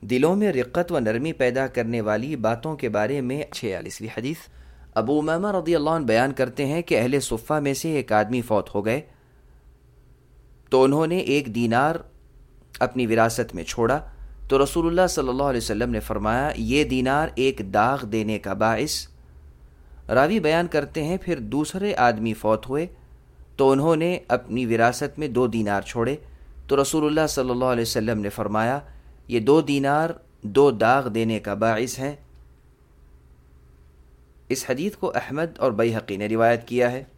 दिलों में रिक्कत व नरमी पैदा करने वाली बातों के बारे में 46वीं हदीस। अबू उमामा रज़ियल्लाहु अन्हु बयान करते हैं कि अहले सुफ़्फ़ा में से एक आदमी फौत हो गए तो उन्होंने 1 दीनार अपनी विरासत में छोड़ा, तो रसूलुल्लाह सल्लल्लाहु अलैहि वसल्लम ने फरमाया, ये दीनार एक दाग देने का बाइस। रावी बयान करते हैं फिर दूसरे आदमी फौत हुए तो उन्होंने अपनी विरासत में 2 दीनार छोड़े, तो रसूलुल्लाह सल्लल्लाहु अलैहि वसल्लम ने फरमाया, ये 2 दीनार 2 दाग देने का बाइस हैं। इस हदीस को अहमद और बैहक़ी ने रिवायत किया है।